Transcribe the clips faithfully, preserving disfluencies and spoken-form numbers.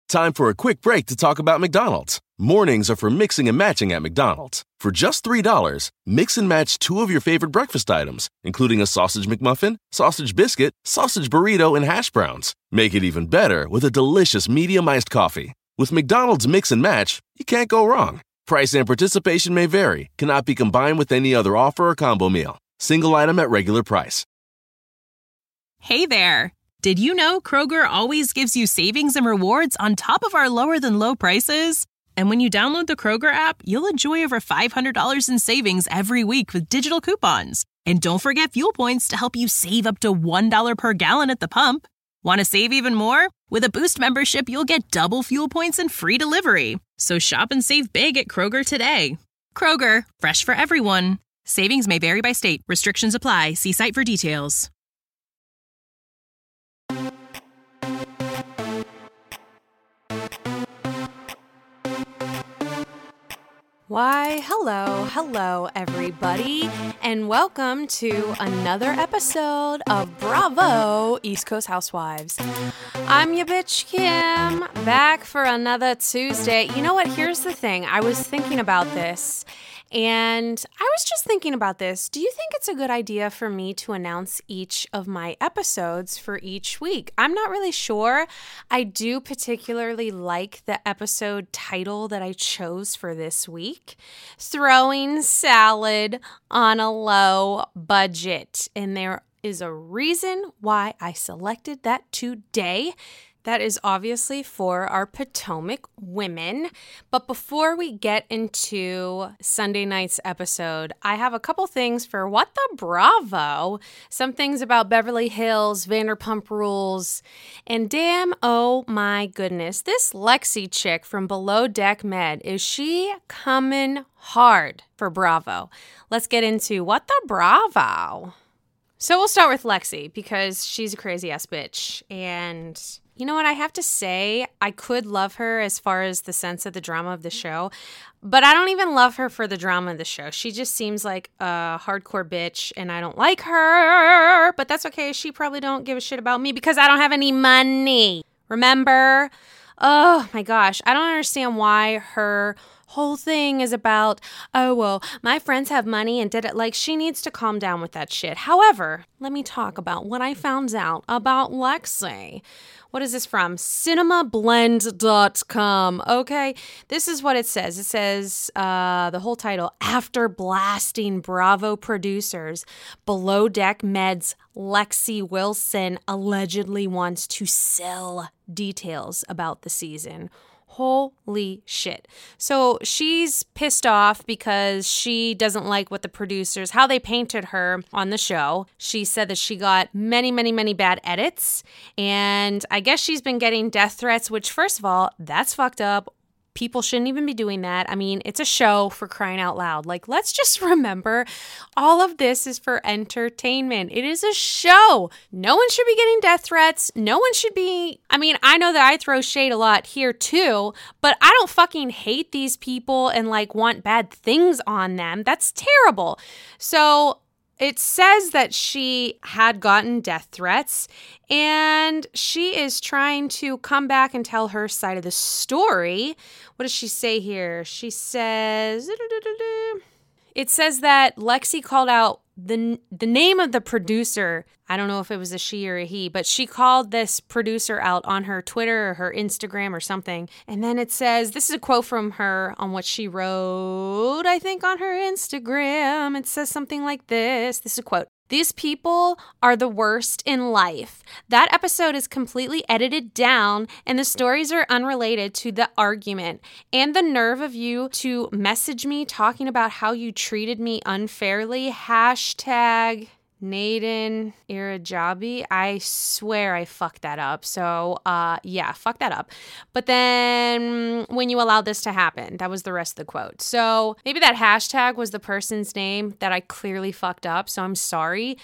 Time for a quick break to talk about McDonald's. Mornings are for mixing and matching at McDonald's. For just three dollars, mix and match two of your favorite breakfast items, including a sausage McMuffin, sausage biscuit, sausage burrito, and hash browns. Make it even better with a delicious medium iced coffee. With McDonald's Mix and Match, you can't go wrong. Price and participation may vary, cannot be combined with any other offer or combo meal. Single item at regular price. Hey there! Did you know Kroger always gives you savings and rewards on top of our lower-than-low prices? And when you download the Kroger app, you'll enjoy over five hundred dollars in savings every week with digital coupons. And don't forget fuel points to help you save up to one dollar per gallon at the pump. Want to save even more? With a Boost membership, you'll get double fuel points and free delivery. So shop and save big at Kroger today. Kroger, fresh for everyone. Savings may vary by state. Restrictions apply. See site for details. Why, hello, hello, everybody, and welcome to another episode of Bravo East Coast Housewives. I'm your bitch, Kim, back for another Tuesday. You know what? Here's the thing. I was thinking about this, and I was just thinking about this. Do you think it's a good idea for me to announce each of my episodes for each week? I'm not really sure. I do particularly like the episode title that I chose for this week, Throwing Salad on a Low Budget. And there is a reason why I selected that today. That is obviously for our Potomac women. But before we get into Sunday night's episode, I have a couple things for What the Bravo. Some things about Beverly Hills, Vanderpump Rules, and damn, oh my goodness, this Lexi chick from Below Deck Med, is she coming hard for Bravo? Let's get into What the Bravo. So we'll start with Lexi because she's a crazy ass bitch. And you know what, I have to say, I could love her as far as the sense of the drama of the show, but I don't even love her for the drama of the show. She just seems like a hardcore bitch, and I don't like her, but that's okay. She probably don't give a shit about me because I don't have any money. Remember? Oh my gosh, I don't understand why her whole thing is about, oh, well, my friends have money and did it. Like, she needs to calm down with that shit. However, let me talk about what I found out about Lexi. What is this from? cinema blend dot com. Okay, this is what it says. It says uh, the whole title, After Blasting Bravo Producers, Below Deck Med's Lexi Wilson allegedly wants to sell details about the season. Holy shit. So she's pissed off because she doesn't like what the producers, how they painted her on the show. She said that she got many, many, many bad edits. And I guess she's been getting death threats, which, first of all, that's fucked up. People shouldn't even be doing that. I mean, it's a show, for crying out loud. Like, let's just remember, all of this is for entertainment. It is a show. No one should be getting death threats. No one should be, I mean, I know that I throw shade a lot here too, but I don't fucking hate these people and like want bad things on them. That's terrible. So it says that she had gotten death threats, and she is trying to come back and tell her side of the story. What does she say here? She says, it says that Lexi called out the the name of the producer. I don't know if it was a she or a he, but she called this producer out on her Twitter or her Instagram or something. And then it says, this is a quote from her on what she wrote, I think, on her Instagram. It says something like this. This is a quote. These people are the worst in life. That episode is completely edited down, and the stories are unrelated to the argument. And the nerve of you to message me talking about how you treated me unfairly. Hashtag Naden Irajabi. I swear I fucked that up. So, uh, yeah, fuck that up. But then when you allowed this to happen, that was the rest of the quote. So maybe that hashtag was the person's name that I clearly fucked up. So I'm sorry.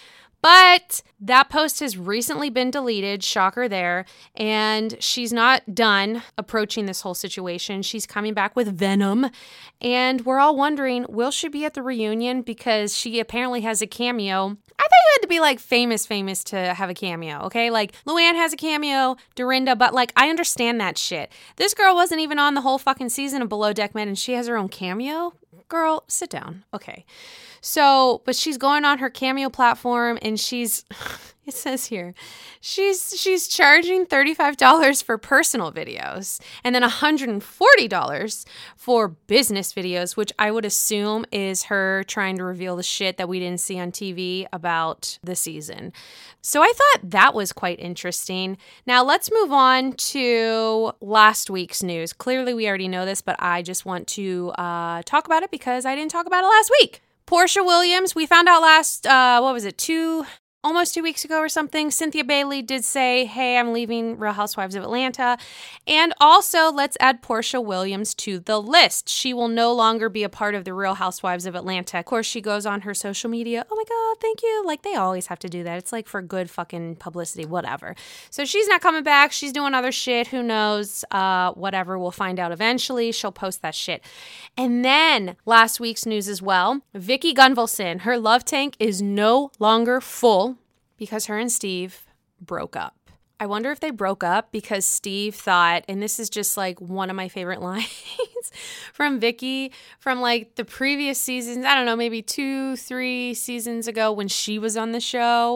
But that post has recently been deleted, shocker there, and she's not done approaching this whole situation. She's coming back with venom, and we're all wondering, will she be at the reunion? Because she apparently has a cameo. I thought you had to be like famous, famous to have a cameo, okay? Like Luann has a cameo, Dorinda, but like I understand that shit. This girl wasn't even on the whole fucking season of Below Deck Men and she has her own cameo? Girl, sit down. Okay. So, but she's going on her Cameo platform and she's, it says here, she's she's charging thirty-five dollars for personal videos and then one hundred forty dollars for business videos, which I would assume is her trying to reveal the shit that we didn't see on T V about the season. So I thought that was quite interesting. Now let's move on to last week's news. Clearly we already know this, but I just want to uh, talk about it because I didn't talk about it last week. Porsha Williams, we found out last, uh, what was it, two, almost two weeks ago or something. Cynthia Bailey did say, hey, I'm leaving Real Housewives of Atlanta. And also, let's add Porsha Williams to the list. She will no longer be a part of the Real Housewives of Atlanta. Of course, she goes on her social media, oh my God, thank you. Like, they always have to do that. It's like for good fucking publicity, whatever. So she's not coming back. She's doing other shit. Who knows? Uh, whatever. We'll find out eventually. She'll post that shit. And then, last week's news as well, Vicki Gunvalson, her love tank is no longer full because her and Steve broke up. I wonder if they broke up because Steve thought, and this is just like one of my favorite lines from Vicki from like the previous seasons, I don't know, maybe two, three seasons ago when she was on the show.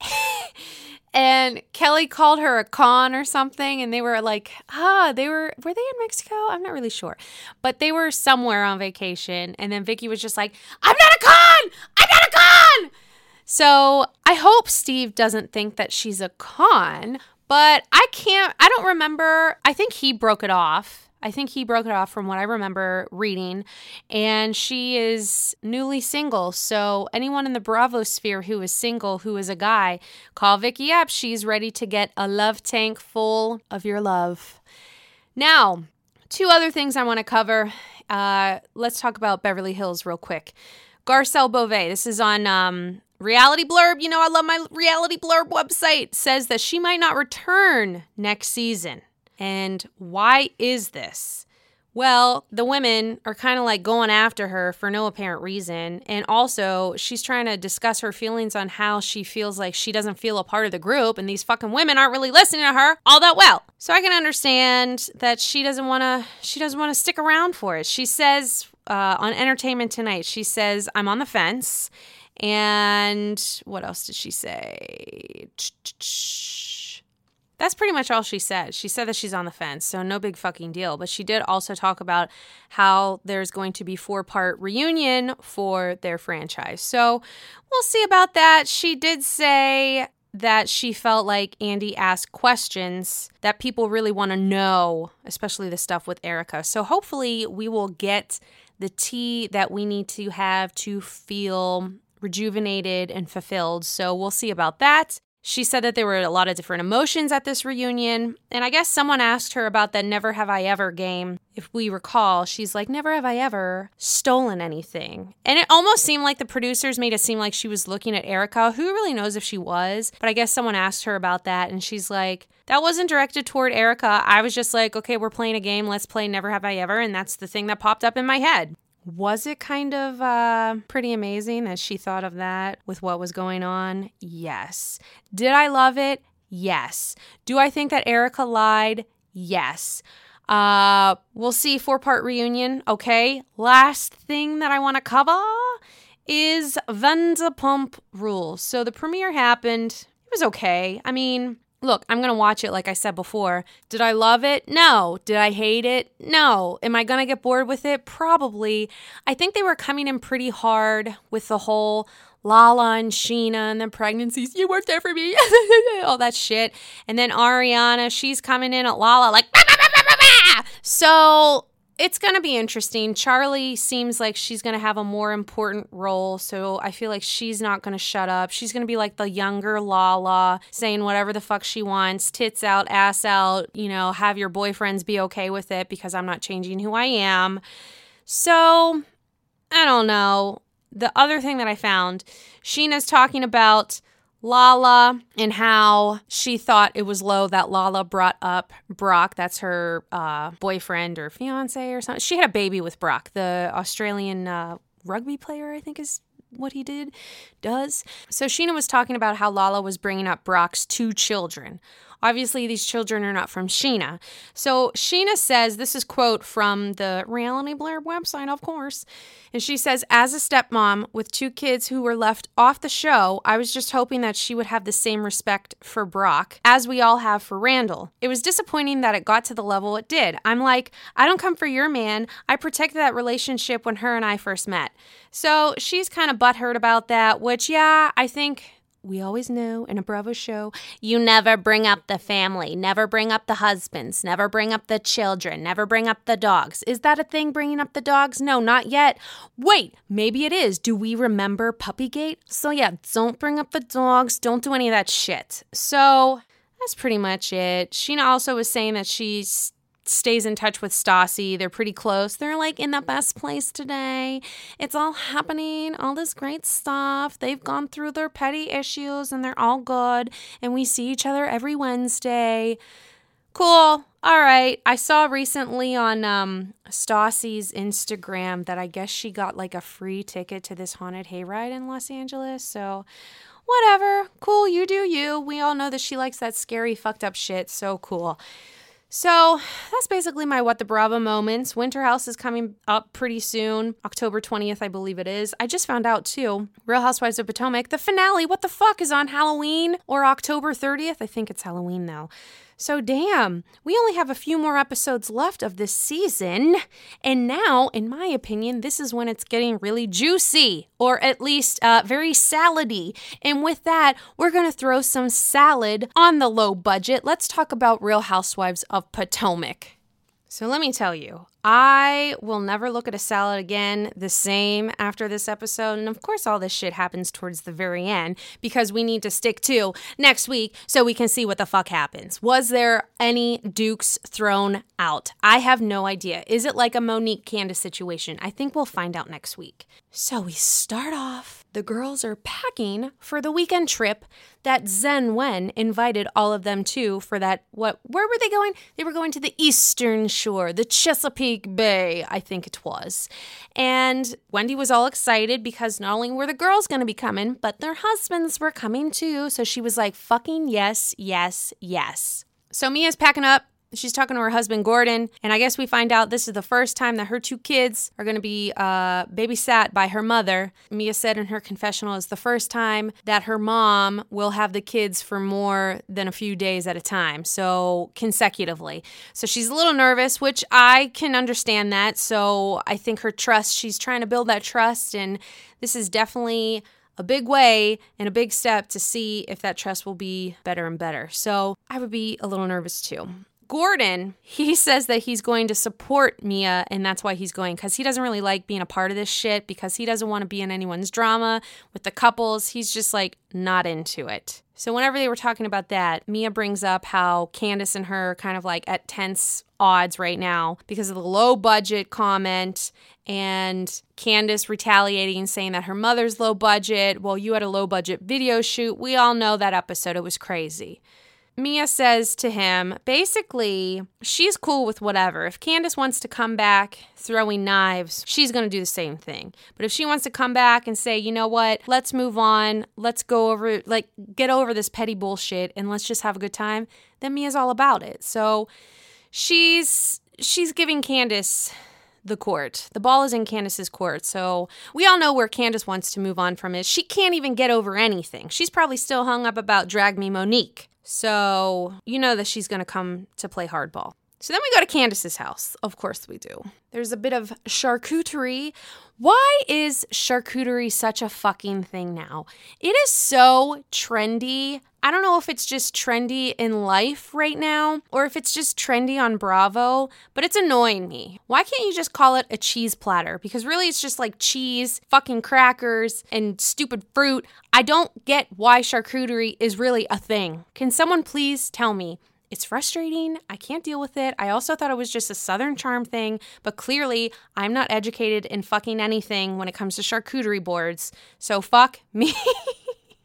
And Kelly called her a con or something, and they were like, ah, they were, were they in Mexico? I'm not really sure. But they were somewhere on vacation, and then Vicki was just like, I'm not a con! I'm not a con! So I hope Steve doesn't think that she's a con, but I can't, I don't remember, I think he broke it off. I think he broke it off from what I remember reading, and she is newly single. So anyone in the Bravo sphere who is single, who is a guy, call Vicki up. She's ready to get a love tank full of your love. Now, two other things I want to cover. Uh, let's talk about Beverly Hills real quick. Garcelle Beauvais, this is on um, Reality Blurb. You know, I love my Reality Blurb website. Says that she might not return next season. And why is this? Well, the women are kind of like going after her for no apparent reason. And also, she's trying to discuss her feelings on how she feels like she doesn't feel a part of the group. And these fucking women aren't really listening to her all that well. So I can understand that she doesn't want to, she doesn't want to stick around for it. She says uh, on Entertainment Tonight, she says, I'm on the fence. And what else did she say? That's pretty much all she said. She said that she's on the fence, so no big fucking deal. But she did also talk about how there's going to be four-part reunion for their franchise. So we'll see about that. She did say that she felt like Andy asked questions that people really want to know, especially the stuff with Erica. So hopefully we will get the tea that we need to have to feel rejuvenated and fulfilled. So we'll see about that. She said that there were a lot of different emotions at this reunion. And I guess someone asked her about that Never Have I Ever game. If we recall, she's like, never have I ever stolen anything. And it almost seemed like the producers made it seem like she was looking at Erica. Who really knows if she was? But I guess someone asked her about that. And she's like, that wasn't directed toward Erica. I was just like, okay, we're playing a game. Let's play Never Have I Ever. And that's the thing that popped up in my head. Was it kind of uh, pretty amazing that she thought of that with what was going on? Yes. Did I love it? Yes. Do I think that Erica lied? Yes. Uh, we'll see. Four-part reunion. Okay. Last thing that I want to cover is Vanderpump Rules. So the premiere happened. It was okay. I mean, look, I'm going to watch it like I said before. Did I love it? No. Did I hate it? No. Am I going to get bored with it? Probably. I think they were coming in pretty hard with the whole Lala and Sheena and the pregnancies. You weren't there for me. All that shit. And then Ariana, she's coming in at Lala like, bah, bah, bah, bah, bah, bah. So it's going to be interesting. Charlie seems like she's going to have a more important role, so I feel like she's not going to shut up. She's going to be like the younger Lala, saying whatever the fuck she wants, tits out, ass out, you know, have your boyfriends be okay with it because I'm not changing who I am. So, I don't know. The other thing that I found, Sheena's talking about Lala and how she thought it was low that Lala brought up Brock. That's her uh, boyfriend or fiance or something. She had a baby with Brock, the Australian uh, rugby player, I think is what he did, does. So Sheena was talking about how Lala was bringing up Brock's two children. Obviously, these children are not from Sheena. So Sheena says, this is quote from the Reality Blurb website, of course. And she says, as a stepmom with two kids who were left off the show, I was just hoping that she would have the same respect for Brock as we all have for Randall. It was disappointing that it got to the level it did. I'm like, I don't come for your man. I protected that relationship when her and I first met. So she's kind of butthurt about that, which, yeah, I think... we always know in a Bravo show, you never bring up the family, never bring up the husbands, never bring up the children, never bring up the dogs. Is that a thing, bringing up the dogs? No, not yet. Wait, maybe it is. Do we remember Puppygate? So yeah, don't bring up the dogs. Don't do any of that shit. So that's pretty much it. Sheena also was saying that she's stays in touch with Stassi. They're pretty close. They're like in the best place today. It's all happening, all this great stuff. They've gone through their petty issues and they're all good. And we see each other every Wednesday. Cool. All right. I saw recently on um, Stassi's Instagram that I guess she got like a free ticket to this haunted hayride in Los Angeles. So whatever. Cool. You do you. We all know that she likes that scary, fucked up shit. So cool. So that's basically my What the Bravo moments. Winter House is coming up pretty soon. October twentieth, I believe it is. I just found out, too. Real Housewives of Potomac, the finale, what the fuck, is on Halloween or October thirtieth? I think it's Halloween, though. So damn, we only have a few more episodes left of this season. And now, in my opinion, this is when it's getting really juicy, or at least uh, very salady. And with that, we're going to throw some salad on the low budget. Let's talk about Real Housewives of Potomac. So let me tell you, I will never look at a salad again the same after this episode. And of course, all this shit happens towards the very end because we need to stick to next week so we can see what the fuck happens. Was there any Dukes thrown out? I have no idea. Is it like a Monique Candace situation? I think we'll find out next week. So we start off. The girls are packing for the weekend trip that Zen Wen invited all of them to for that, what, where were they going? They were going to the Eastern Shore, the Chesapeake Bay, I think it was. And Wendy was all excited because not only were the girls going to be coming, but their husbands were coming too. So she was like, fucking yes, yes, yes. So Mia's packing up. She's talking to her husband, Gordon, and I guess we find out this is the first time that her two kids are going to be uh, babysat by her mother. Mia said in her confessional it's the first time that her mom will have the kids for more than a few days at a time, so consecutively. So she's a little nervous, which I can understand that. So I think her trust, she's trying to build that trust, and this is definitely a big way and a big step to see if that trust will be better and better. So I would be a little nervous too. Gordon, he says that he's going to support Mia, and that's why he's going, because he doesn't really like being a part of this shit, because he doesn't want to be in anyone's drama with the couples. He's just like not into it. So whenever they were talking about that, Mia brings up how Candace and her are kind of like at tense odds right now because of the low budget comment and Candace retaliating, saying that her mother's low budget. Well, you had a low budget video shoot. We all know that episode. It was crazy. Mia says to him, basically, she's cool with whatever. If Candace wants to come back throwing knives, she's going to do the same thing. But if she wants to come back and say, you know what, let's move on, let's go over, like, get over this petty bullshit and let's just have a good time, then Mia's all about it. So she's she's giving Candace the court. The ball is in Candace's court. So we all know where Candace wants to move on from it. She can't even get over anything. She's probably still hung up about Drag Me Monique. So you know that she's going to come to play hardball. So then we go to Candace's house. Of course we do. There's a bit of charcuterie. Why is charcuterie such a fucking thing now? It is so trendy. I don't know if it's just trendy in life right now or if it's just trendy on Bravo, but it's annoying me. Why can't you just call it a cheese platter? Because really it's just like cheese, fucking crackers, and stupid fruit. I don't get why charcuterie is really a thing. Can someone please tell me? It's frustrating. I can't deal with it. I also thought it was just a Southern charm thing, but clearly I'm not educated in fucking anything when it comes to charcuterie boards. So fuck me.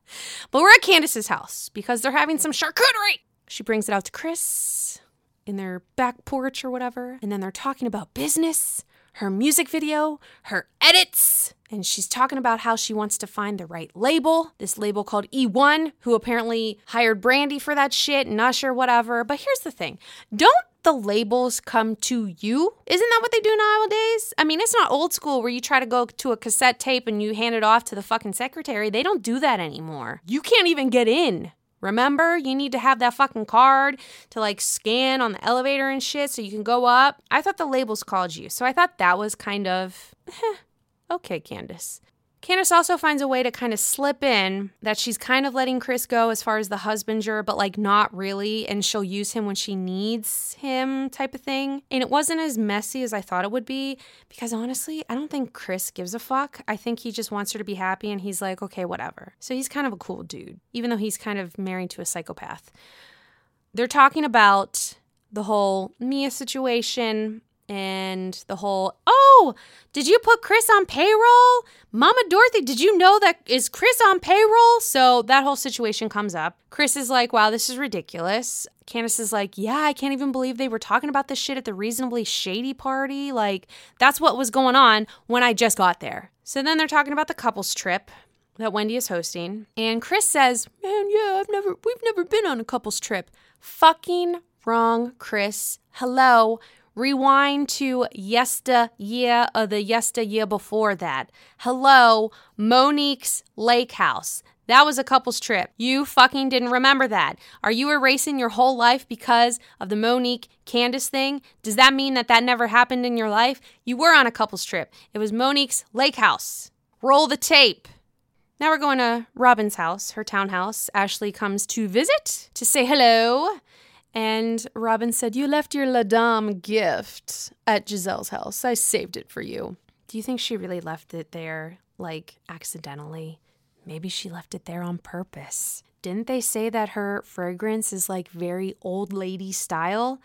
But we're at Candace's house because they're having some charcuterie. She brings it out to Chris in their back porch or whatever. And then they're talking about business, her music video, her edits. And she's talking about how she wants to find the right label. This label called E one, who apparently hired Brandy for that shit and Usher, whatever. But here's the thing. Don't the labels come to you? Isn't that what they do nowadays? I mean, it's not old school where you try to go to a cassette tape and you hand it off to the fucking secretary. They don't do that anymore. You can't even get in. Remember, you need to have that fucking card to like scan on the elevator and shit so you can go up. I thought the labels called you. So I thought that was kind of, eh, okay, Candace. Candace also finds a way to kind of slip in that she's kind of letting Chris go as far as the husbander, but like not really, and she'll use him when she needs him type of thing. And it wasn't as messy as I thought it would be because honestly, I don't think Chris gives a fuck. I think he just wants her to be happy and he's like, okay, whatever. So he's kind of a cool dude, even though he's kind of married to a psychopath. They're talking about the whole Mia situation and the whole, oh, did you put Chris on payroll? Mama Dorothy, did you know that is Chris on payroll? So that whole situation comes up. Chris is like, wow, this is ridiculous. Candace is like, yeah, I can't even believe they were talking about this shit at the Reasonably Shady party. Like, that's what was going on when I just got there. So then they're talking about the couples trip that Wendy is hosting. And Chris says, man, yeah, I've never, we've never been on a couples trip. Fucking wrong, Chris. Hello. Rewind to yesteryear or the yesteryear before that. Hello, Monique's lake house. That was a couple's trip. You fucking didn't remember that. Are you erasing your whole life because of the Monique Candace thing? Does that mean that that never happened in your life? You were on a couple's trip. It was Monique's lake house. Roll the tape. Now we're going to Robin's house, her townhouse. Ashley comes to visit to say hello. And Robin said, you left your La Dame gift at Giselle's house. I saved it for you. Do you think she really left it there, like, accidentally? Maybe she left it there on purpose. Didn't they say that her fragrance is, like, very old lady style?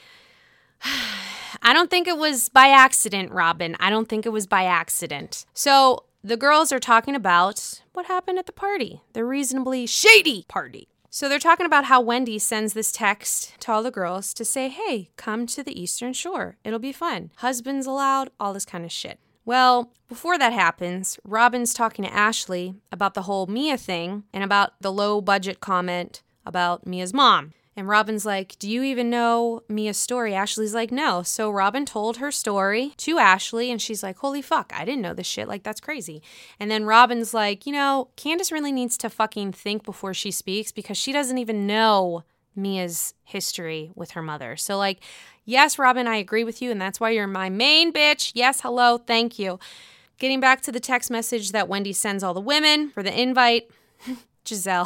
I don't think it was by accident, Robin. I don't think it was by accident. So the girls are talking about what happened at the party, the Reasonably Shady party. So they're talking about how Wendy sends this text to all the girls to say, hey, come to the Eastern Shore. It'll be fun. Husbands allowed, all this kind of shit. Well, before that happens, Robin's talking to Ashley about the whole Mia thing and about the low budget comment about Mia's mom. And Robin's like, do you even know Mia's story? Ashley's like, no. So Robin told her story to Ashley, and she's like, holy fuck, I didn't know this shit. Like, that's crazy. And then Robin's like, you know, Candace really needs to fucking think before she speaks because she doesn't even know Mia's history with her mother. So, like, yes, Robin, I agree with you, and that's why you're my main bitch. Yes, hello, thank you. Getting back to the text message that Wendy sends all the women for the invite. Giselle.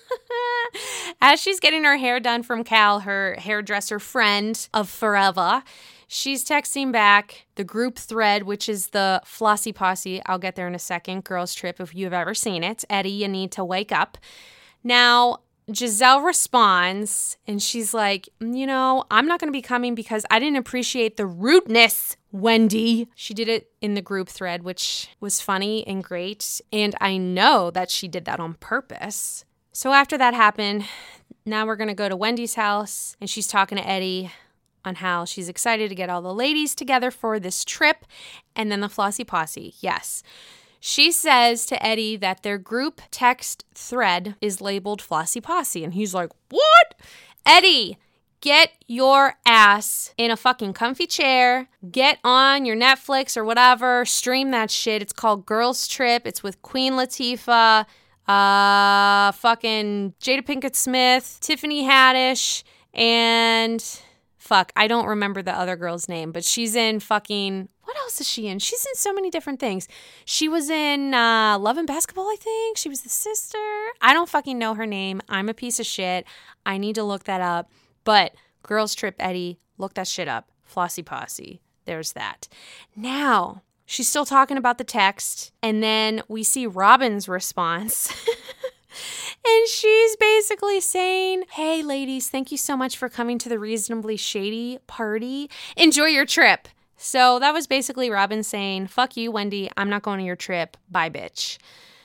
As she's getting her hair done from Cal, her hairdresser friend of forever, she's texting back the group thread, which is the Flossy Posse. I'll get there in a second. Girls Trip, if you've ever seen it. Eddie, you need to wake up. Now, Giselle responds, and she's like, you know, I'm not going to be coming because I didn't appreciate the rudeness, Wendy. She did it in the group thread, which was funny and great. And I know that she did that on purpose. So after that happened, now we're going to go to Wendy's house, and she's talking to Eddie on how she's excited to get all the ladies together for this trip, and then the Flossy Posse. Yes. She says to Eddie that their group text thread is labeled Flossy Posse, and he's like, what? Eddie, get your ass in a fucking comfy chair, get on your Netflix or whatever, stream that shit. It's called Girls Trip. It's with Queen Latifah, uh, fucking Jada Pinkett Smith, Tiffany Haddish, and fuck, I don't remember the other girl's name, but she's in fucking, what else is she in? She's in so many different things. She was in uh, Love and Basketball, I think. She was the sister. I don't fucking know her name. I'm a piece of shit. I need to look that up. But Girls Trip, Eddie, look that shit up. Flossy Posse. There's that. Now, she's still talking about the text, and then we see Robin's response. And she's basically saying, hey, ladies, thank you so much for coming to the Reasonably Shady party. Enjoy your trip. So that was basically Robin saying, fuck you, Wendy. I'm not going to your trip. Bye, bitch.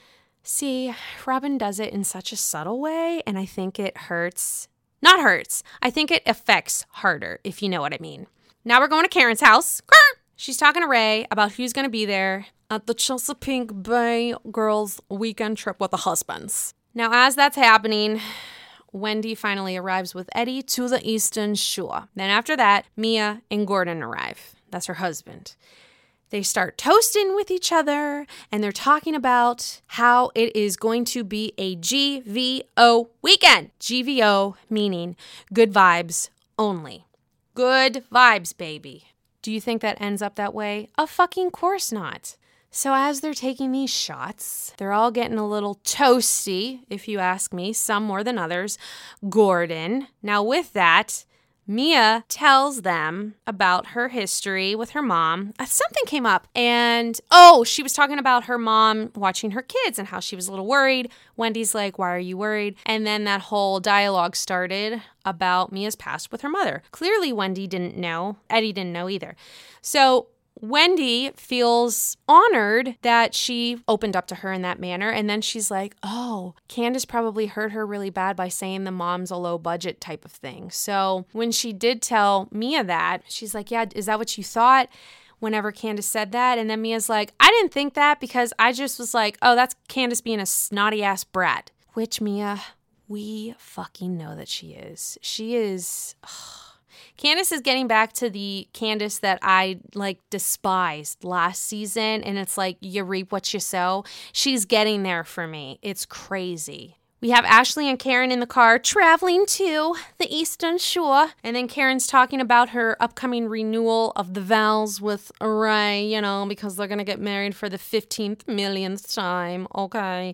See, Robin does it in such a subtle way, and I think it hurts. Not hurts. I think it affects harder, if you know what I mean. Now we're going to Karen's house. She's talking to Ray about who's going to be there at the Chesapeake Bay girls' weekend trip with the husbands. Now, as that's happening, Wendy finally arrives with Eddie to the Eastern Shore. Then after that, Mia and Gordon arrive. That's her husband. They start toasting with each other, and they're talking about how it is going to be a G V O weekend. G V O meaning good vibes only. Good vibes, baby. Do you think that ends up that way? Of fucking course not. So as they're taking these shots, they're all getting a little toasty, if you ask me, some more than others. Gordon. Now with that, Mia tells them about her history with her mom. Something came up, and oh, she was talking about her mom watching her kids and how she was a little worried. Wendy's like, why are you worried? And then that whole dialogue started about Mia's past with her mother. Clearly, Wendy didn't know. Eddie didn't know either. So Wendy feels honored that she opened up to her in that manner. And then she's like, oh, Candace probably hurt her really bad by saying the mom's a low budget type of thing. So when she did tell Mia that, she's like, yeah, is that what you thought whenever Candace said that? And then Mia's like, I didn't think that because I just was like, oh, that's Candace being a snotty ass brat. Which, Mia, we fucking know that she is. She is... Ugh. Candace is getting back to the Candace that I, like, despised last season, and it's like, you reap what you sow. She's getting there for me. It's crazy. We have Ashley and Karen in the car traveling to the Eastern Shore. And then Karen's talking about her upcoming renewal of the vows with Ray, you know, because they're going to get married for the fifteenth millionth time. Okay.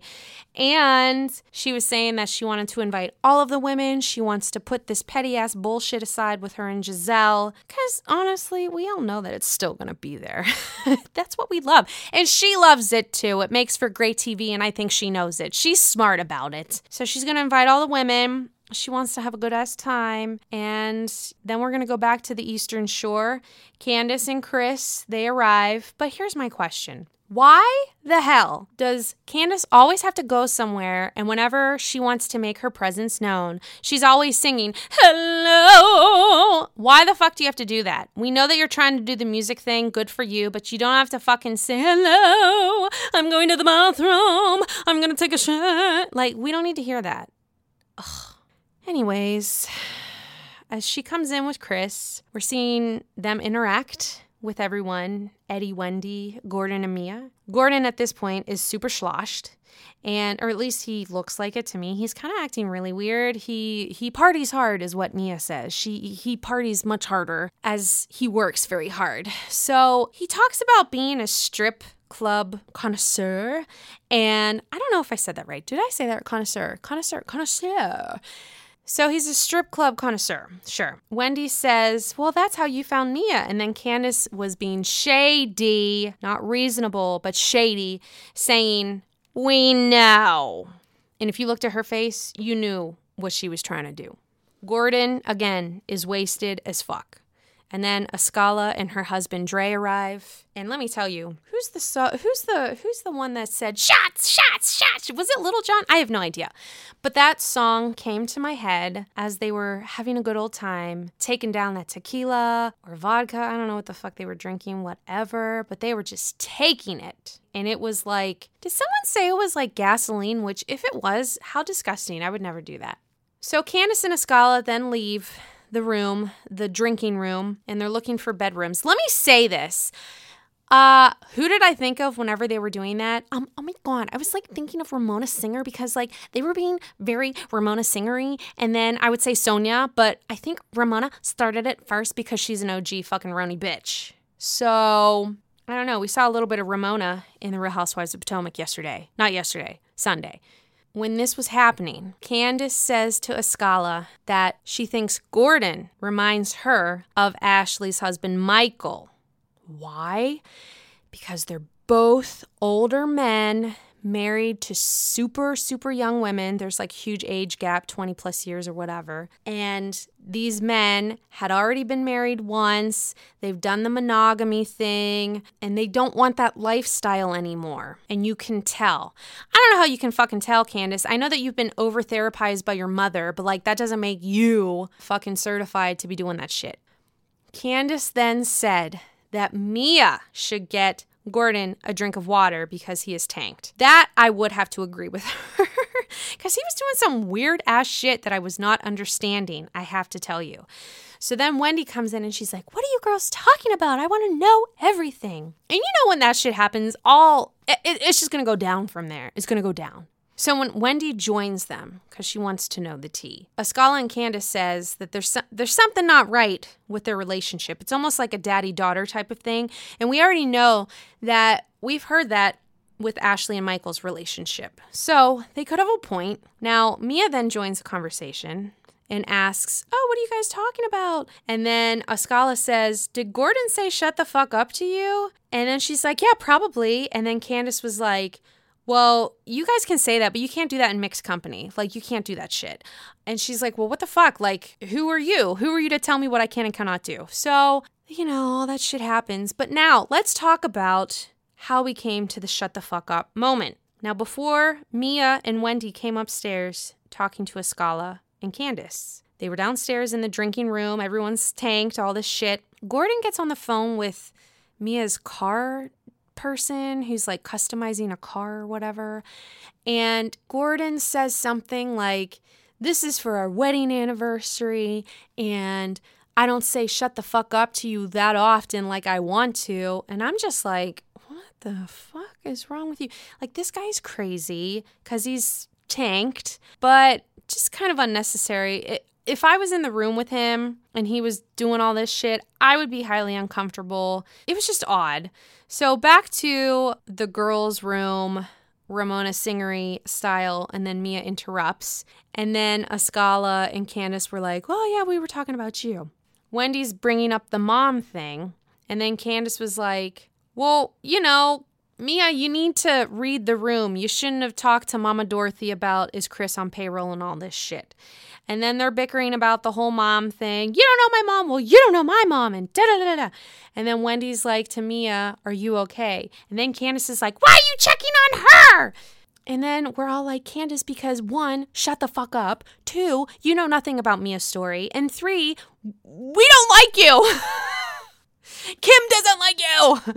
And she was saying that she wanted to invite all of the women. She wants to put this petty ass bullshit aside with her and Giselle. Because honestly, we all know that it's still going to be there. That's what we love. And she loves it too. It makes for great T V, and I think she knows it. She's smart about it. So she's going to invite all the women. She wants to have a good-ass time. And then we're going to go back to the Eastern Shore. Candace and Chris, they arrive. But here's my question. Why the hell does Candace always have to go somewhere, and whenever she wants to make her presence known, she's always singing, hello? Why the fuck do you have to do that? We know that you're trying to do the music thing, good for you, but you don't have to fucking say, hello, I'm going to the bathroom, I'm going to take a shit. Like, we don't need to hear that. Ugh. Anyways, as she comes in with Chris, we're seeing them interact with everyone, Eddie, Wendy, Gordon, and Mia. Gordon at this point is super sloshed, and or at least he looks like it to me. He's kind of acting really weird. He he parties hard is what Mia says. She he parties much harder as he works very hard. So he talks about being a strip club connoisseur, and I don't know if I said that right. Did I say that? Connoisseur, connoisseur, connoisseur. So he's a strip club connoisseur, sure. Wendy says, well, that's how you found Mia. And then Candace was being shady, not reasonable, but shady, saying, we know. And if you looked at her face, you knew what she was trying to do. Gordon, again, is wasted as fuck. And then Escala and her husband Dre arrive. And let me tell you, who's the so- who's the who's the one that said shots, shots, shots? Was it Little John? I have no idea. But that song came to my head as they were having a good old time, taking down that tequila or vodka. I don't know what the fuck they were drinking, whatever. But they were just taking it. And it was like, did someone say it was like gasoline? Which, if it was, how disgusting. I would never do that. So Candace and Escala then leave the room, the drinking room, and they're looking for bedrooms. Let me say this. Uh, who did I think of whenever they were doing that? Um, oh my God, I was like thinking of Ramona Singer because like they were being very Ramona Singer-y, and then I would say Sonia, but I think Ramona started it first because she's an O G fucking Roni bitch. So, I don't know, we saw a little bit of Ramona in the Real Housewives of Potomac yesterday. Not yesterday, Sunday. When this was happening, Candace says to Escala that she thinks Gordon reminds her of Ashley's husband, Michael. Why? Because they're both older men married to super, super young women. There's like huge age gap, twenty plus years or whatever. And these men had already been married once. They've done the monogamy thing and they don't want that lifestyle anymore. And you can tell. I don't know how you can fucking tell, Candace. I know that you've been over therapized by your mother, but like that doesn't make you fucking certified to be doing that shit. Candace then said that Mia should get Gordon a drink of water because he is tanked. That I would have to agree with her because he was doing some weird ass shit that I was not understanding, I have to tell you. So then Wendy comes in and she's like, what are you girls talking about? I want to know everything. And you know when that shit happens, all it, it's just going to go down from there. It's going to go down. So when Wendy joins them, because she wants to know the tea, Askale and Candace says that there's some, there's something not right with their relationship. It's almost like a daddy-daughter type of thing. And we already know that we've heard that with Ashley and Michael's relationship. So they could have a point. Now, Mia then joins the conversation and asks, oh, what are you guys talking about? And then Askale says, did Gordon say shut the fuck up to you? And then she's like, yeah, probably. And then Candace was like, well, you guys can say that, but you can't do that in mixed company. Like, you can't do that shit. And she's like, well, what the fuck? Like, who are you? Who are you to tell me what I can and cannot do? So, you know, all that shit happens. But now, let's talk about how we came to the shut the fuck up moment. Now, before Mia and Wendy came upstairs talking to Askale and Candace, they were downstairs in the drinking room. Everyone's tanked, all this shit. Gordon gets on the phone with Mia's car person who's like customizing a car or whatever. And Gordon says something like, this is for our wedding anniversary and I don't say shut the fuck up to you that often like I want to. And I'm just like, what the fuck is wrong with you? Like, this guy's crazy because he's tanked, but just kind of unnecessary. It, if I was in the room with him and he was doing all this shit, I would be highly uncomfortable. It was just odd. So back to the girls' room, Ramona Singery style, and then Mia interrupts. And then Askale and Candace were like, oh yeah, we were talking about you. Wendy's bringing up the mom thing. And then Candace was like, well, you know, Mia, you need to read the room. You shouldn't have talked to Mama Dorothy about is Chris on payroll and all this shit. And then they're bickering about the whole mom thing. You don't know my mom. Well, you don't know my mom. And da-da-da-da. And then Wendy's like to Mia, are you okay? And then Candace is like, why are you checking on her? And then we're all like, Candace, because one, shut the fuck up. Two, you know nothing about Mia's story. And three, we don't like you. Kim doesn't like you.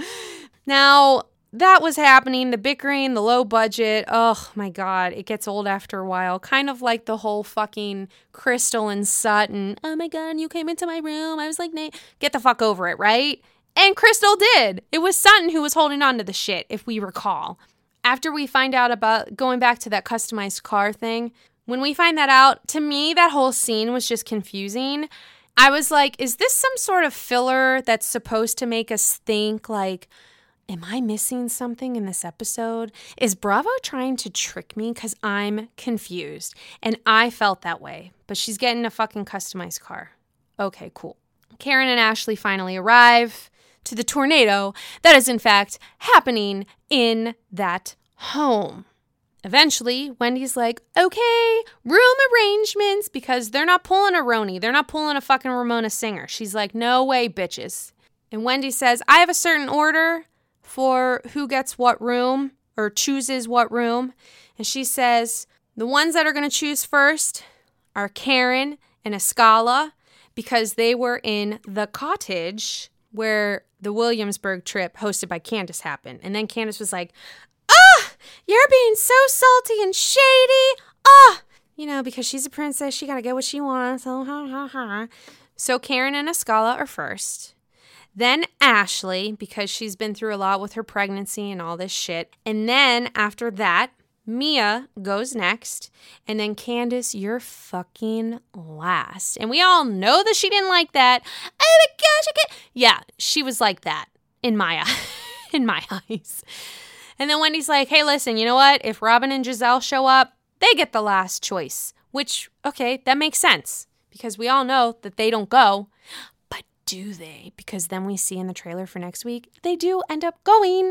Now, that was happening, the bickering, the low budget. Oh my God, it gets old after a while. Kind of like the whole fucking Crystal and Sutton. Oh my God, you came into my room. I was like, Nate, get the fuck over it, right? And Crystal did. It was Sutton who was holding on to the shit, if we recall. After we find out about going back to that customized car thing, when we find that out, to me, that whole scene was just confusing. I was like, is this some sort of filler that's supposed to make us think like, am I missing something in this episode? Is Bravo trying to trick me? Because I'm confused. And I felt that way. But she's getting a fucking customized car. Okay, cool. Karen and Ashley finally arrive to the tornado that is, in fact, happening in that home. Eventually, Wendy's like, okay, room arrangements, because they're not pulling a Roni. They're not pulling a fucking Ramona Singer. She's like, no way, bitches. And Wendy says, I have a certain order for who gets what room or chooses what room. And she says, the ones that are going to choose first are Karen and Askale because they were in the cottage where the Williamsburg trip hosted by Candace happened. And then Candace was like, ah, you're being so salty and shady. Ah, you know, because she's a princess, she got to get what she wants. So, ha, ha, ha. So Karen and Askale are first. Then Ashley, because she's been through a lot with her pregnancy and all this shit. And then after that, Mia goes next. And then Candace, you're fucking last. And we all know that she didn't like that. Oh my gosh, I can't. Yeah, she was like that in my eye, in my eyes. And then Wendy's like, hey, listen, you know what? If Robin and Giselle show up, they get the last choice. Which, okay, that makes sense. Because we all know that they don't go. Do they? Because then we see in the trailer for next week, they do end up going.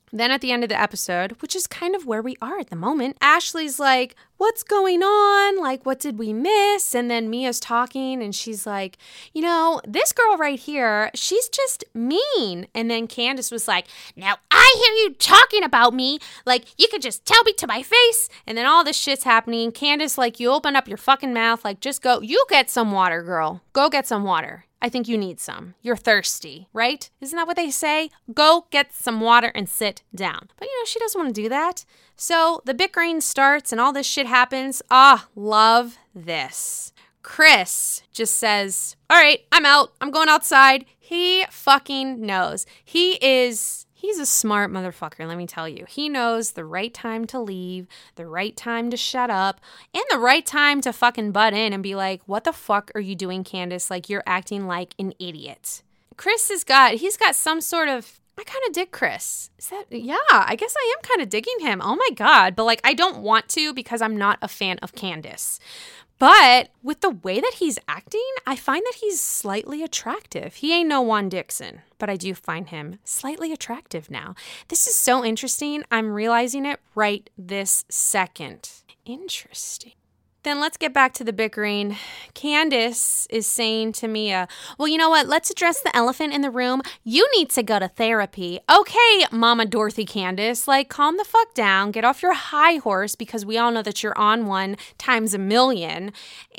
Then at the end of the episode, which is kind of where we are at the moment, Ashley's like, what's going on? Like, what did we miss? And then Mia's talking and she's like, you know, this girl right here, she's just mean. And then Candace was like, now I hear you talking about me. Like, you could just tell me to my face. And then all this shit's happening. Candace, like, you open up your fucking mouth. Like, just go, you get some water, girl. Go get some water. I think you need some. You're thirsty, right? Isn't that what they say? Go get some water and sit down. But, you know, she doesn't want to do that. So the bickering starts and all this shit happens. Ah, love this. Chris just says, all right, I'm out. I'm going outside. He fucking knows. He is... He's a smart motherfucker, let me tell you. He knows the right time to leave, the right time to shut up, and the right time to fucking butt in and be like, what the fuck are you doing, Candace? Like, you're acting like an idiot. Chris has got, he's got some sort of, I kind of dig Chris. Is that, yeah, I guess I am kind of digging him. Oh my God. But like, I don't want to because I'm not a fan of Candace. But with the way that he's acting, I find that he's slightly attractive. He ain't no Juan Dixon, but I do find him slightly attractive now. This is so interesting. I'm realizing it right this second. Interesting. Then let's get back to the bickering. Candace is saying to Mia, well, you know what? Let's address the elephant in the room. You need to go to therapy. Okay, Mama Dorothy Candace, like calm the fuck down. Get off your high horse because we all know that you're on one times a million.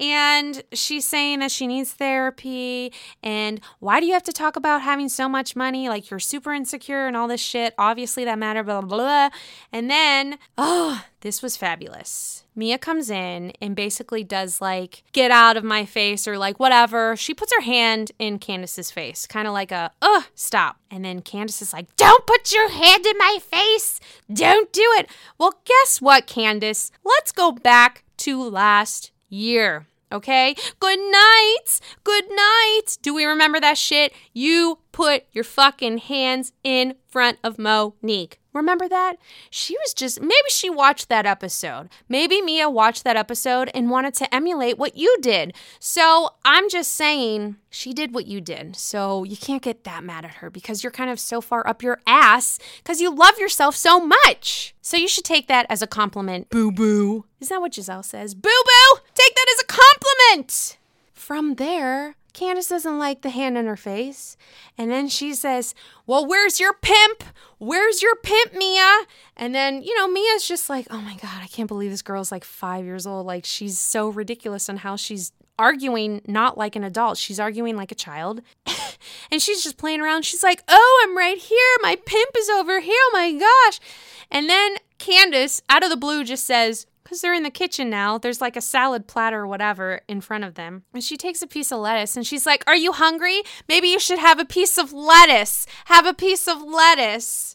And she's saying that she needs therapy. And why do you have to talk about having so much money? Like you're super insecure and all this shit. Obviously that matter, blah, blah, blah. And then, oh, this was fabulous. Mia comes in and basically does like, get out of my face or like whatever. She puts her hand in Candace's face, kind of like a, ugh, stop. And then Candace is like, don't put your hand in my face. Don't do it. Well, guess what, Candace? Let's go back to last year. Okay? Good night. Good night. Do we remember that shit? You put your fucking hands in front of Monique. Remember that? She was just, maybe she watched that episode. Maybe Mia watched that episode and wanted to emulate what you did. So I'm just saying she did what you did. So you can't get that mad at her because you're kind of so far up your ass because you love yourself so much. So you should take that as a compliment. Boo-boo. Isn't that what Giselle says? Boo-boo! Take that as a compliment! From there, Candace doesn't like the hand in her face. And then she says, well, where's your pimp? Where's your pimp, Mia? And then, you know, Mia's just like, oh my God, I can't believe this girl's like five years old. Like she's so ridiculous on how she's arguing not like an adult. She's arguing like a child. And she's just playing around. She's like, oh, I'm right here. My pimp is over here. Oh my gosh. And then Candace, out of the blue, just says, because they're in the kitchen now, there's like a salad platter or whatever in front of them. And she takes a piece of lettuce and she's like, are you hungry? Maybe you should have a piece of lettuce. Have a piece of lettuce.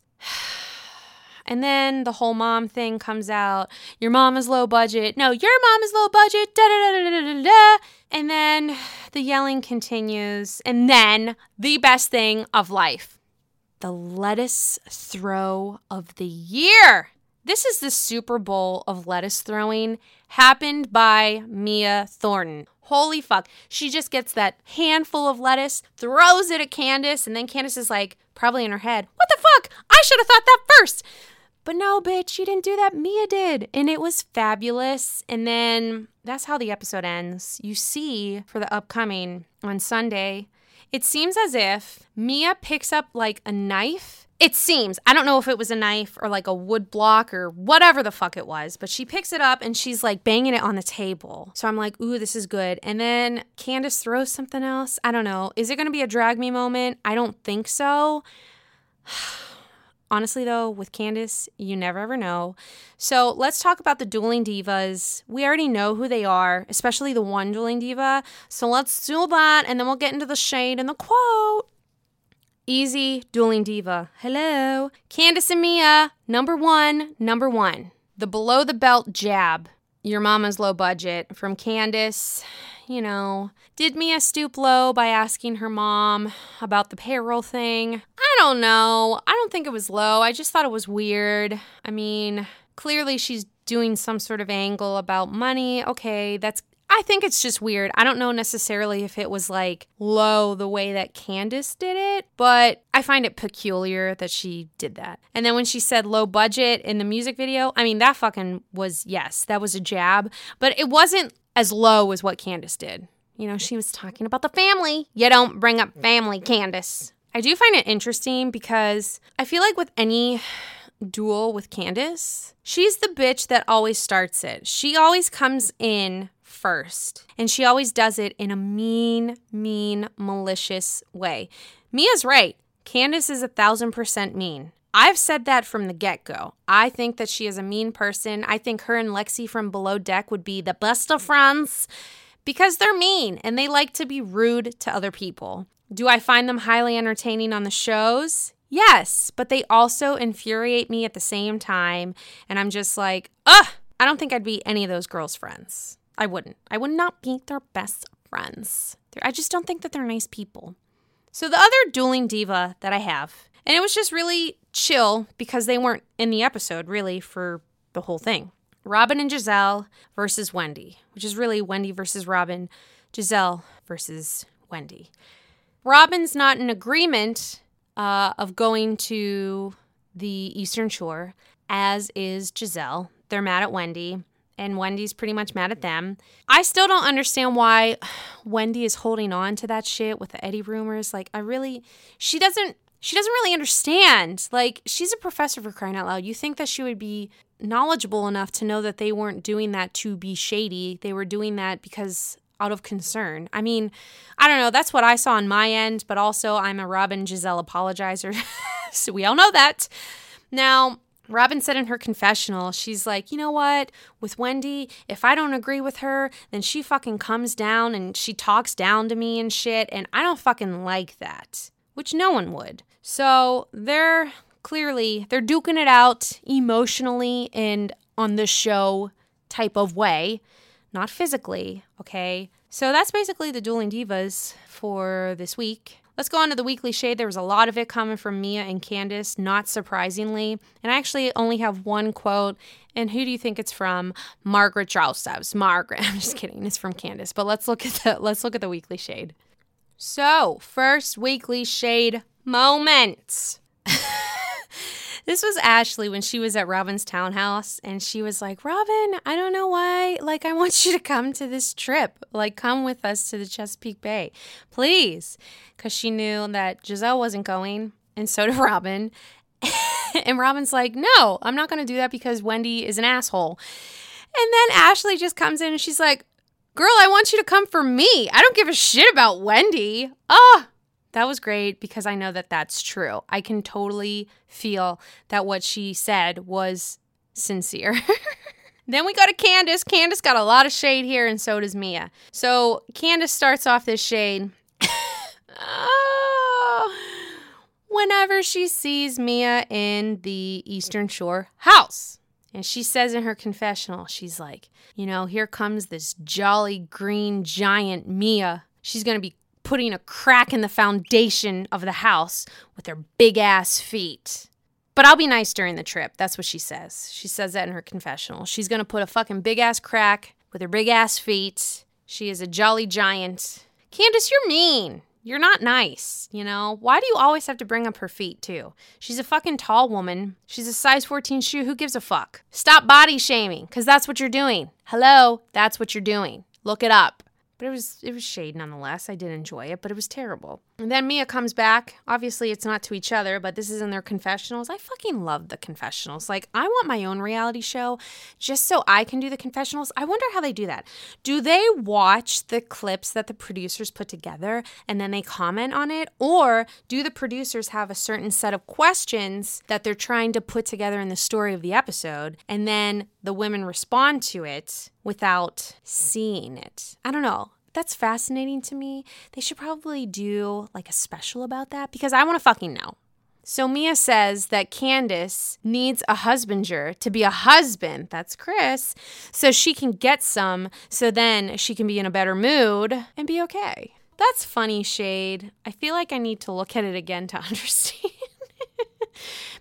And then the whole mom thing comes out. Your mom is low budget. No, your mom is low budget. Da, da, da, da, da, da. And then the yelling continues. And then the best thing of life. The lettuce throw of the year. This is the Super Bowl of lettuce throwing happened by Mia Thornton. Holy fuck. She just gets that handful of lettuce, throws it at Candace, and then Candace is like, probably in her head, what the fuck? I should have thought that first. But no, bitch, you didn't do that. Mia did. And it was fabulous. And then that's how the episode ends. You see, for the upcoming on Sunday, it seems as if Mia picks up like a knife. It seems. I don't know if it was a knife or like a wood block or whatever the fuck it was, but she picks it up and she's like banging it on the table. So I'm like, ooh, this is good. And then Candace throws something else. I don't know. Is it going to be a drag me moment? I don't think so. Honestly, though, with Candace, you never ever know. So let's talk about the dueling divas. We already know who they are, especially the one dueling diva. So let's do that, and then we'll get into the shade and the quote. Easy dueling diva. Hello. Candace and Mia, number one, number one. The below the belt jab. Your mama's low budget. From Candace, you know, did Mia stoop low by asking her mom about the payroll thing? I don't know. I don't think it was low. I just thought it was weird. I mean, clearly she's doing some sort of angle about money. Okay, that's, I I think it's just weird. I don't know necessarily if it was like low the way that Candace did it, but I find it peculiar that she did that. And then when she said low budget in the music video, I mean, that fucking was, yes, that was a jab, but it wasn't as low as what Candace did. You know, she was talking about the family. You don't bring up family, Candace. I do find it interesting because I feel like with any duel with Candace, she's the bitch that always starts it. She always comes in first, and she always does it in a mean, mean, malicious way. Mia's right. Candace is a thousand percent mean. I've said that from the get-go. I think that she is a mean person. I think her and Lexi from Below Deck would be the best of friends because they're mean and they like to be rude to other people. Do I find them highly entertaining on the shows? Yes, but they also infuriate me at the same time. And I'm just like, ugh, I don't think I'd be any of those girls' friends. I wouldn't. I would not be their best friends. I just don't think that they're nice people. So the other dueling diva that I have, and it was just really chill because they weren't in the episode really for the whole thing. Robin and Giselle versus Wendy, which is really Wendy versus Robin, Giselle versus Wendy. Robin's not in agreement uh, of going to the Eastern Shore, as is Giselle. They're mad at Wendy, and Wendy's pretty much mad at them. I still don't understand why Wendy is holding on to that shit with the Eddie rumors. Like, I really, she doesn't, she doesn't really understand. Like, she's a professor, for crying out loud. You think that she would be knowledgeable enough to know that they weren't doing that to be shady. They were doing that because out of concern. I mean, I don't know. That's what I saw on my end, but also I'm a Robin Giselle apologizer. So we all know that. Now, Robin said in her confessional, she's like, you know what? With Wendy, if I don't agree with her, then she fucking comes down and she talks down to me and shit. And I don't fucking like that, which no one would. So they're clearly, they're duking it out emotionally and on the show type of way. Not physically, okay? So that's basically the Dueling Divas for this week. Let's go on to the Weekly Shade. There was a lot of it coming from Mia and Candace, not surprisingly. And I actually only have one quote. And who do you think it's from? Margaret Drozdow's. Margaret. I'm just kidding. It's from Candace. But let's look at the let's look at the Weekly Shade. So, first Weekly Shade moment. This was Ashley when she was at Robin's townhouse, and she was like, Robin, I don't know why, like, I want you to come to this trip. Like, come with us to the Chesapeake Bay, please. Because she knew that Giselle wasn't going, and so did Robin. And Robin's like, no, I'm not going to do that because Wendy is an asshole. And then Ashley just comes in, and she's like, girl, I want you to come for me. I don't give a shit about Wendy. Oh, that was great because I know that that's true. I can totally feel that what she said was sincere. Then we go to Candace. Candace got a lot of shade here, and so does Mia. So Candace starts off this shade. Oh, whenever she sees Mia in the Eastern Shore house. And she says in her confessional, she's like, you know, here comes this jolly green giant Mia. She's going to be putting a crack in the foundation of the house with her big ass feet. But I'll be nice during the trip. That's what she says. She says that in her confessional. She's going to put a fucking big ass crack with her big ass feet. She is a jolly giant. Candace, you're mean. You're not nice, you know? Why do you always have to bring up her feet, too? She's a fucking tall woman. She's a size fourteen shoe. Who gives a fuck? Stop body shaming, because that's what you're doing. Hello? That's what you're doing. Look it up. But it was it was shade nonetheless. I did enjoy it, but it was terrible. And then Mia comes back. Obviously, it's not to each other, but this is in their confessionals. I fucking love the confessionals. Like, I want my own reality show just so I can do the confessionals. I wonder how they do that. Do they watch the clips that the producers put together and then they comment on it? Or do the producers have a certain set of questions that they're trying to put together in the story of the episode, and then the women respond to it without seeing it? I don't know. That's fascinating to me. They should probably do like a special about that because I want to fucking know. So Mia says that Candace needs a husbander to be a husband, that's Chris, so she can get some, so then she can be in a better mood and be okay. That's funny shade. I feel like I need to look at it again to understand.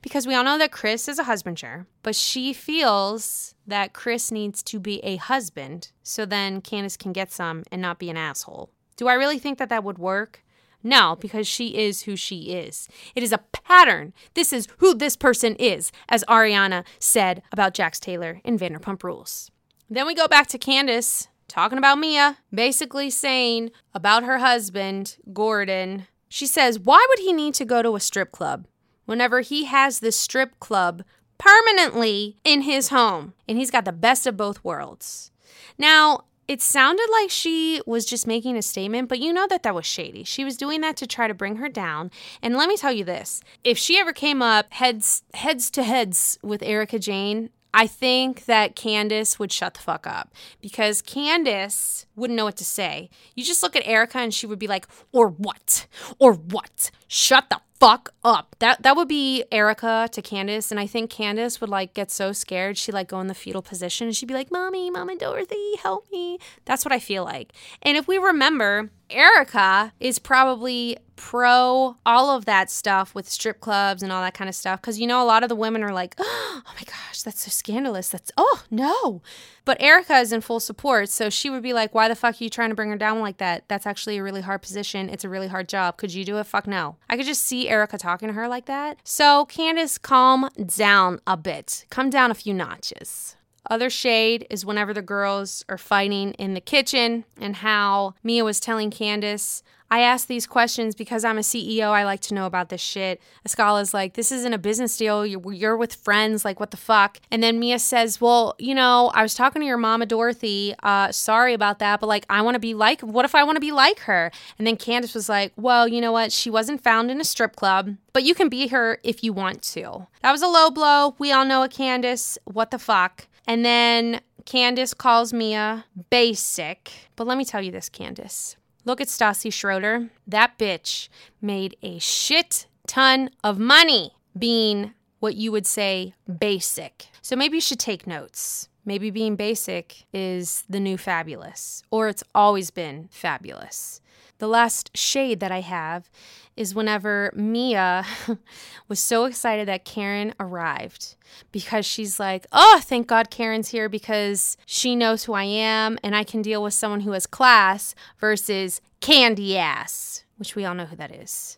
Because we all know that Chris is a husbander, but she feels that Chris needs to be a husband so then Candace can get some and not be an asshole. Do I really think that that would work? No, because she is who she is. It is a pattern. This is who this person is, as Ariana said about Jax Taylor in Vanderpump Rules. Then we go back to Candace talking about Mia, basically saying about her husband, Gordon. She says, why would he need to go to a strip club whenever he has this strip club permanently in his home? And he's got the best of both worlds. Now, it sounded like she was just making a statement, but you know that that was shady. She was doing that to try to bring her down. And let me tell you this. If she ever came up heads heads to heads with Erika Jayne, I think that Candace would shut the fuck up because Candace wouldn't know what to say. You just look at Erika and she would be like, or what? Or what? Shut the fuck up. That that would be Erika to Candace. And I think Candace would like get so scared. She'd like go in the fetal position and she'd be like, Mommy, Mama Dorothy, help me. That's what I feel like. And if we remember, Erika is probably pro all of that stuff with strip clubs and all that kind of stuff. Because, you know, a lot of the women are like, oh my gosh, that's so scandalous. That's, oh, no. But Erika is in full support. So she would be like, why the fuck are you trying to bring her down like that? That's actually a really hard position. It's a really hard job. Could you do it? Fuck no. I could just see Erika talking to her like that. So Candace, calm down a bit. Come down a few notches. Other shade is whenever the girls are fighting in the kitchen and how Mia was telling Candace, I ask these questions because I'm a C E O. I like to know about this shit. Askala's like, this isn't a business deal. You're, you're with friends. Like, what the fuck? And then Mia says, well, you know, I was talking to your mama, Dorothy. Uh, sorry about that. But like, I want to be like, what if I want to be like her? And then Candace was like, well, you know what? She wasn't found in a strip club, but you can be her if you want to. That was a low blow. We all know it, Candace. What the fuck? And then Candace calls Mia basic. But let me tell you this, Candace. Look at Stassi Schroeder. That bitch made a shit ton of money being what you would say basic. So maybe you should take notes. Maybe being basic is the new fabulous, or it's always been fabulous. The last shade that I have is whenever Mia was so excited that Karen arrived because she's like, oh, thank God Karen's here because she knows who I am and I can deal with someone who has class versus candy ass, which we all know who that is.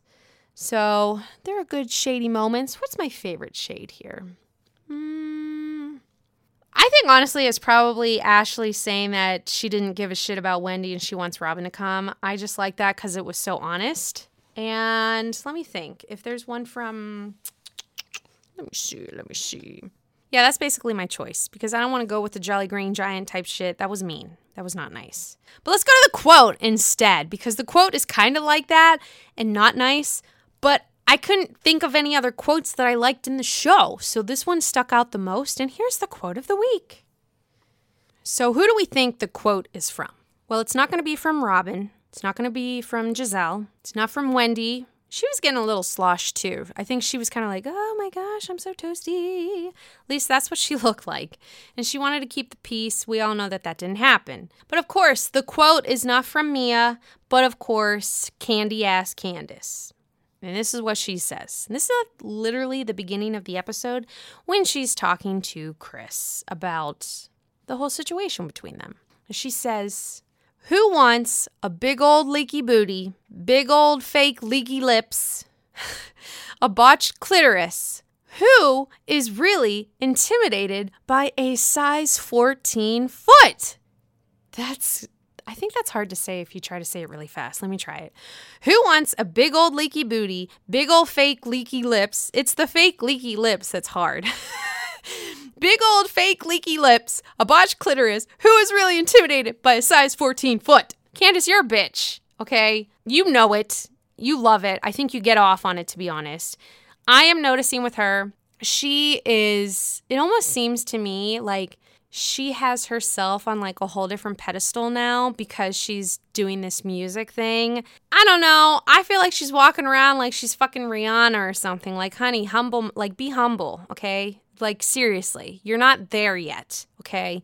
So there are good shady moments. What's my favorite shade here? Hmm. I think, honestly, it's probably Ashley saying that she didn't give a shit about Wendy and she wants Robin to come. I just like that because it was so honest. And let me think. If there's one from... Let me see. Let me see. Yeah, that's basically my choice because I don't want to go with the Jolly Green Giant type shit. That was mean. That was not nice. But let's go to the quote instead because the quote is kind of like that and not nice. But I couldn't think of any other quotes that I liked in the show, so this one stuck out the most, and here's the quote of the week. So who do we think the quote is from? Well, it's not going to be from Robin. It's not going to be from Giselle. It's not from Wendy. She was getting a little sloshed, too. I think she was kind of like, oh my gosh, I'm so toasty. At least that's what she looked like. And she wanted to keep the peace. We all know that that didn't happen. But of course, the quote is not from Mia, but of course, candy-ass Candace. And this is what she says. And this is literally the beginning of the episode when she's talking to Chris about the whole situation between them. She says, who wants a big old leaky booty, big old fake leaky lips, a botched clitoris? Who is really intimidated by a size fourteen foot? That's... I think that's hard to say if you try to say it really fast. Let me try it. Who wants a big old leaky booty, big old fake leaky lips? It's the fake leaky lips that's hard. Big old fake leaky lips, a botched clitoris. Who is really intimidated by a size fourteen foot? Candace, you're a bitch, okay? You know it. You love it. I think you get off on it, to be honest. I am noticing with her, she is, it almost seems to me like she has herself on like a whole different pedestal now because she's doing this music thing. I don't know. I feel like she's walking around like she's fucking Rihanna or something. Like, honey, humble, like be humble, okay? Like, seriously, you're not there yet, okay?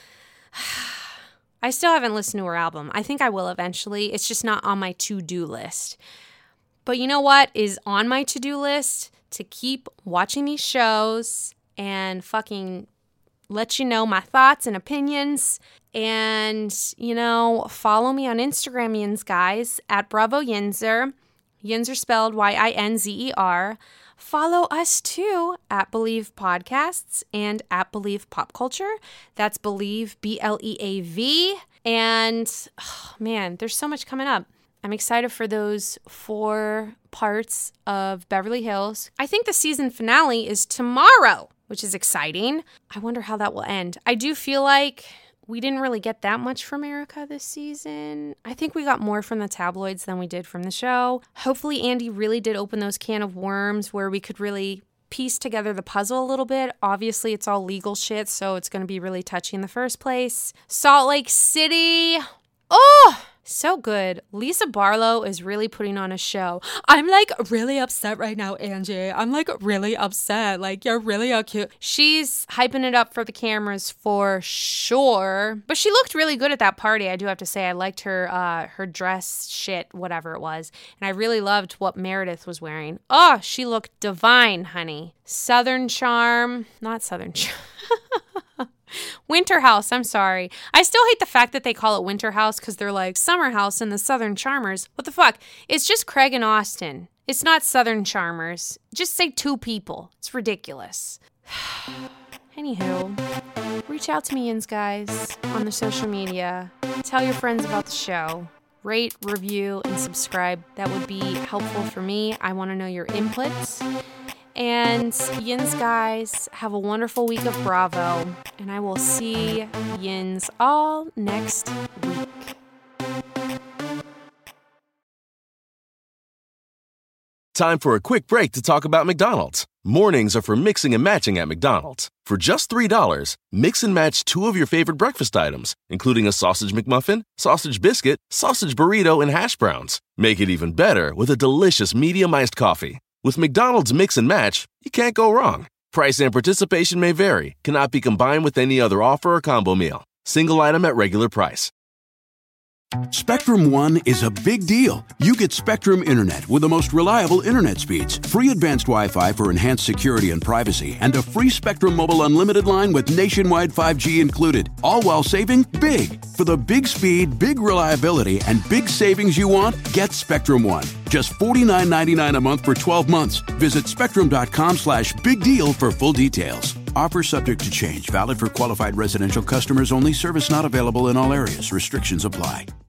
I still haven't listened to her album. I think I will eventually. It's just not on my to-do list. But you know what is on my to-do list? to keep watching these shows and fucking let you know my thoughts and opinions. And, you know, follow me on Instagram, Yins guys, at Bravo Yinzer. Yinzer spelled Y I N Z E R. Follow us too at Believe Podcasts and at Believe Pop Culture. That's Believe, B L E A V. And, oh, man, there's so much coming up. I'm excited for those four parts of Beverly Hills. I think the season finale is tomorrow, which is exciting. I wonder how that will end. I do feel like we didn't really get that much from Erica this season. I think we got more from the tabloids than we did from the show. Hopefully Andy really did open those can of worms where we could really piece together the puzzle a little bit. Obviously, it's all legal shit, so it's going to be really touchy in the first place. Salt Lake City. Oh! So good. Lisa Barlow is really putting on a show. I'm like really upset right now, Angie. I'm like really upset. Like, you're really a cute. She's hyping it up for the cameras for sure. But she looked really good at that party. I do have to say, I liked her uh, her dress shit, whatever it was. And I really loved what Meredith was wearing. Oh, she looked divine, honey. Southern Charm. Not Southern Charm. Winter House, I'm sorry. I still hate the fact that they call it Winter House because they're like Summer House and the Southern Charmers. What the fuck? It's just Craig and Austin. It's not Southern Charmers. Just say two people. It's ridiculous. Anywho, reach out to me, Yins guys, on the social media. Tell your friends about the show. Rate, review, and subscribe. That would be helpful for me. I want to know your inputs. And Yins guys, have a wonderful week of Bravo, and I will see Yins all next week. Time for a quick break to talk about McDonald's. Mornings are for mixing and matching at McDonald's. For just three dollars, mix and match two of your favorite breakfast items, including a sausage McMuffin, sausage biscuit, sausage burrito, and hash browns. Make it even better with a delicious medium iced coffee. With McDonald's Mix and Match, you can't go wrong. Price and participation may vary. Cannot be combined with any other offer or combo meal. Single item at regular price. Spectrum One is a big deal. You get Spectrum Internet with the most reliable internet speeds, free advanced Wi-Fi for enhanced security and privacy, and a free Spectrum Mobile Unlimited line with nationwide five G included, all while saving big. For the big speed, big reliability, and big savings you want, get Spectrum One. Just forty-nine ninety-nine a month for twelve months. Visit spectrum.com slash big deal for full details. Offer subject to change. Valid for qualified residential customers only. Service not available in all areas. Restrictions apply.